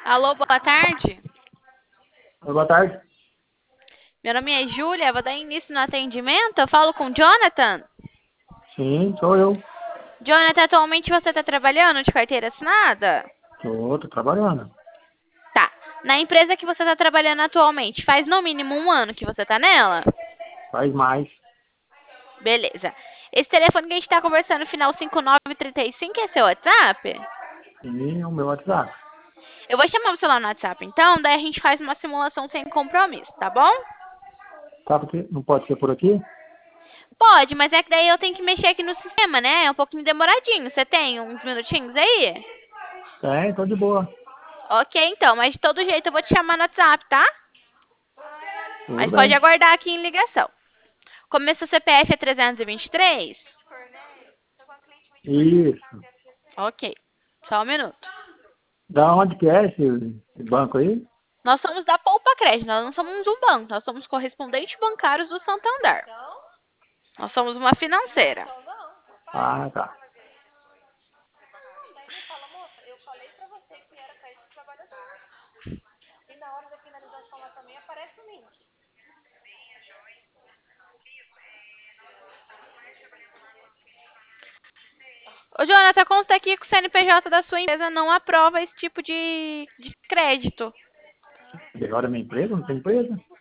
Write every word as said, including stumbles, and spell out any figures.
Alô, boa tarde. Oi, boa tarde. Meu nome é Júlia, vou dar início no atendimento. Eu falo com o Jonathan. Sim, sou eu. Jonathan, atualmente você está trabalhando de carteira assinada? Tô, tô trabalhando. Tá. Na empresa que você está trabalhando atualmente, faz no mínimo um ano que você está nela? Faz mais. Beleza. Esse telefone que a gente está conversando, final cinco nove três cinco, é seu WhatsApp? Sim, o meu WhatsApp. Eu vou chamar você lá no WhatsApp, então, daí a gente faz uma simulação sem compromisso, tá bom? Tá, porque não pode ser por aqui? Pode, mas é que daí eu tenho que mexer aqui no sistema, né? É um pouquinho demoradinho. Você tem uns minutinhos aí? Tem, tô de boa. Ok, então, mas de todo jeito eu vou te chamar no WhatsApp, tá? Tudo Mas pode bem. aguardar aqui em ligação. Começo C P F é trezentos e vinte e três? Isso. Ok, só um minuto. Da onde que é esse, esse banco aí? Nós somos da Poupa Crédito, nós não somos um banco, nós somos correspondentes bancários do Santander. Nós somos uma financeira. Ah, tá. Ô, Jonathan, consta aqui que o C N P J da sua empresa não aprova esse tipo de, de crédito. Agora é minha empresa? Não tem empresa?